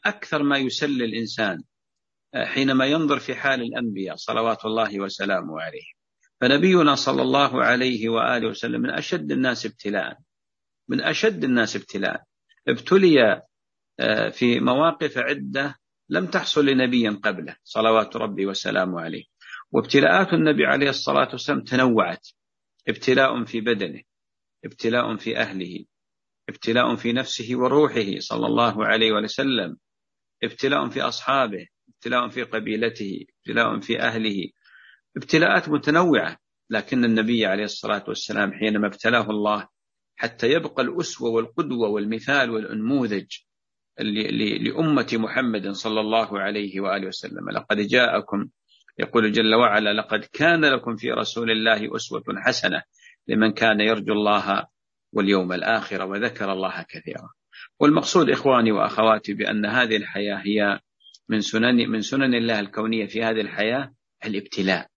أكثر ما يسلي الإنسان حينما ينظر في حال الأنبياء صلوات الله وسلامه عليه. فنبينا صلى الله عليه وآله وسلم من أشد الناس ابتلاء، من أشد الناس ابتلاء. ابتلي في مواقف عدة لم تحصل لنبي قبله صلوات ربي وسلامه عليه. وابتلاءات النبي عليه الصلاة والسلام تنوعت: ابتلاء في بدنه، ابتلاء في أهله، ابتلاء في نفسه وروحه صلى الله عليه وسلم، ابتلاء في أصحابه، ابتلاء في قبيلته، ابتلاء في أهله، ابتلاءات متنوعة. لكن النبي عليه الصلاة والسلام حينما ابتلاه الله حتى يبقى الأسوة والقدوة والمثال والأنموذج لأمة محمد صلى الله عليه وآله وسلم: لقد جاءكم، يقول جل وعلا: لقد كان لكم في رسول الله أسوة حسنة لمن كان يرجو الله واليوم الآخر وذكر الله كثيرا. والمقصود إخواني وأخواتي بأن هذه الحياة هي من سنن الله الكونية في هذه الحياة الابتلاء.